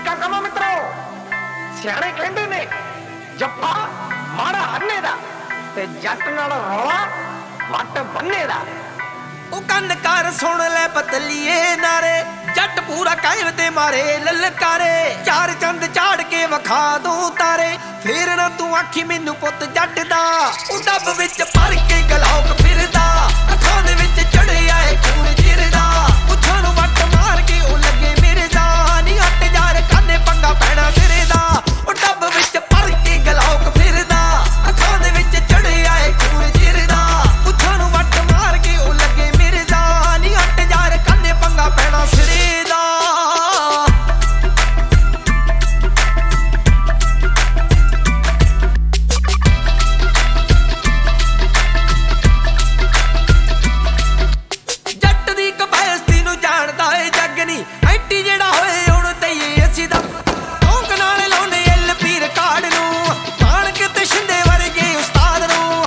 ਨਿੱਕਾ ਕਮਾ ਮਿੱਤਰੋ, ਸਿਆਣੇ ਕਹਿੰਦੇ ਨੇ ਜੱਫਾ ਮਾੜਾ ਹੰਨੇ ਦਾ ਤੇ ਜੱਟ ਨਾਲ ਰੌਲਾ ਵੱਟ ਬੰਨੇ ਦਾ। ਉਹ ਕੰਨ ਕਰ ਸੁਣ ਲੈ ਪਤਲੀਏ ਨਾਰੇ, ਜੱਟ ਪੂਰਾ ਕਾਇਮ ਤੇ ਮਾਰੇ ਲਲਕਾਰੇ। ਚਾਰ ਚੰਦ ਚਾੜ ਕੇ ਵਿਖਾ ਦੂੰ ਤਾਰੇ, ਫੇਰ ਨਾ ਤੂੰ ਆਖੀ ਮੈਨੂੰ ਪੁੱਤ ਜੱਟ ਦਾ। ਉਹ ਡੱਬ ਵਿੱਚ ਭਰ ਕੇ ਗਲੌਕ ਫਿਰਦਾ, ਅੱਖਾਂ ਦੇ ਵਿੱਚ ਚੜਿਆ ਏ ਖੂਨ ਜਿਰਦਾ। ਪੁੱਛਾਂ ਨੂੰ ਵੱਟ ਮਾਰ ਕੇ ਉਹ ਲੱਗੇ ਮੇਰੇ ਦਾ, ਨੀ ਹੱਟ ਯਾਰ ਕਾਨੇ ਪੰਗਾ ਪੈਣਾ ਤੇਰੇ ਦਾ। ਉਹ ਡੱਬ ਵਿੱਚ ਭਰ ਕੇ ਗਲੌਕ ਫਿਰਦਾ, ਅੱਖਾਂ ਦੇ ਵਿੱਚ ਚੜਿਆ ਏ ਖੂਨ ਜਿਰਦਾ। ਪੁੱਛਾਂ ਨੂੰ ਵੱਟ ਮਾਰ ਕੇ ਉਹ ਲੱਗੇ ਮੇਰੇ ਦਾ, ਨੀ ਹੱਟ ਯਾਰ ਕਾਨੇ ਪੰਗਾ ਪੈਣਾ ਸਿਰੇ ਦਾ। ਜੱਟ ਦੀ ਕਪੈਸਿਟੀ ਨੂੰ ਜਾਣਦਾ ਏ ਜੱਗ ਨੀ, ਐਂਟੀ ਜਿਹੜਾ ਹੋਏ ਹੁਣ ਤਈਏ ਅਸੀਂ ਦਾ। ਕੌਂਕ ਨਾਲ ਲਾਉਣੇ LP ਰਿਕਾਰਡ ਨੂੰ, ਮਾਣਕ ਤੇ ਸ਼ਿੰਦੇ ਵਰਗੇ ਉਸਤਾਦ ਨੂੰ।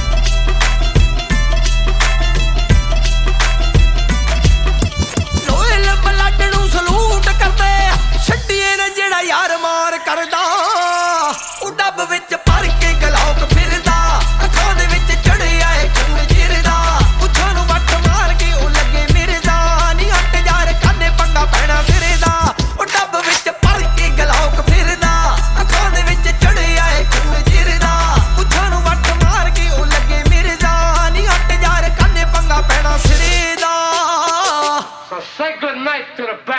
ਲੋਇਲ ਬਲੱਡ ਨੂੰ ਸਲੂਟ ਕਰਦੇ, ਛੱਡੀਏ ਨਾ ਜਿਹੜਾ ਯਾਰ ਮਾਰ ਕਰਦਾ। ਉਹ ਡੱਬ ਵਿੱਚ ਭਰ ਕੇ ਗਲੌਕ ਫਿਰਦਾ, ਅੱਖਾਂ ਦੇ ਵਿੱਚ ਚੜਿਆ ਏ ਖੂਨ ਜਿਰਦਾ। ਪੁੱਛਾਂ ਨੂੰ ਵੱਟ ਮਾਰ ਕੇ ਉਹ ਲੱਗੇ ਮੇਰੇ ਦਾ, ਨੀ ਹੱਟ ਯਾਰ ਕਾਨੇ ਪੰਗਾ ਪੈਣਾ ਤੇਰੇ ਦਾ। ਉਹ ਡੱਬ ਵਿੱਚ ਭਰ ਕੇ ਗਲੌਕ ਫਿਰਦਾ, ਅੱਖਾਂ ਦੇ ਵਿੱਚ ਚੜਿਆ ਏ ਖੂਨ ਜਿਰਦਾ। ਪੁੱਛਾਂ ਨੂੰ ਵੱਟ ਮਾਰ ਕੇ ਉਹ ਲੱਗੇ ਮੇਰੇ ਦਾ, ਨੀ ਹੱਟ ਯਾਰ ਕਾਨੇ ਪੰਗਾ ਪੈਣਾ ਸਿਰੇ ਦਾ। So say good night to the